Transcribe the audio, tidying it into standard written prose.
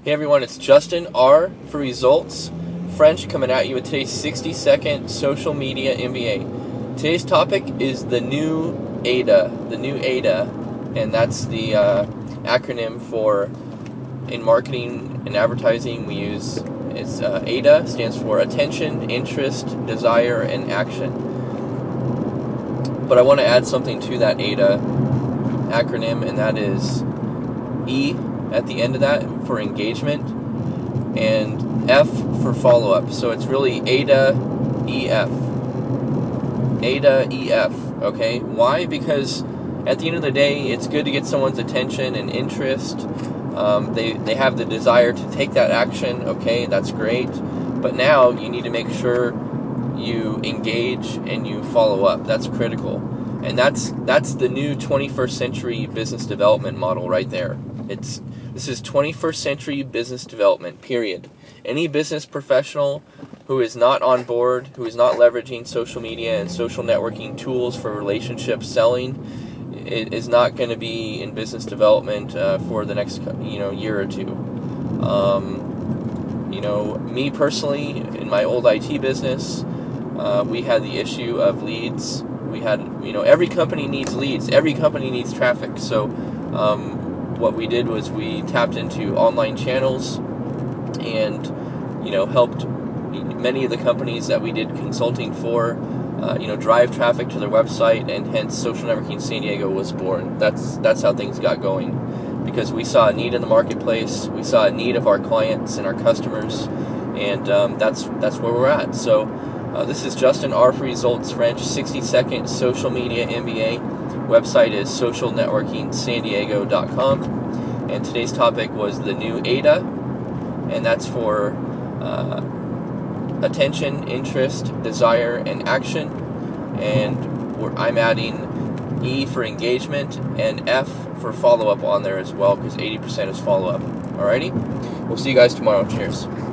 Hey everyone, it's Justin R for Results French coming at you with today's 60-second social media MBA. Today's topic is the new AIDA, and that's the acronym for, in marketing and advertising, we use, it's AIDA, stands for attention, interest, desire, and action. But I want to add something to that AIDA acronym, and that is E at the end of that for engagement, and F for follow-up. So it's really AIDA EF. AIDA EF, okay? Why? Because at the end of the day, it's good to get someone's attention and interest. They have the desire to take that action, okay? That's great. But now you need to make sure you engage and you follow up. That's critical. And that's the new 21st century business development model right there. This is 21st century business development, period. Any business professional who is not on board, who is not leveraging social media and social networking tools for relationship selling, is not going to be in business development for the next year or two. Me personally, in my old IT business, we had the issue of leads. We had, every company needs leads. Every company needs traffic. So what we did was we tapped into online channels and, helped many of the companies that we did consulting for, drive traffic to their website, and hence Social Networking San Diego was born. That's how things got going, because we saw a need in the marketplace, we saw a need of our clients and our customers, and that's where we're at. So this is Justin R for Results French, 60-second social media MBA. Website is socialnetworkingsandiego.com, and today's topic was the new AIDA, and that's for attention, interest, desire, and action. And I'm adding E for engagement and F for follow-up on there as well, because 80% is follow-up. Alrighty? We'll see you guys tomorrow. Cheers.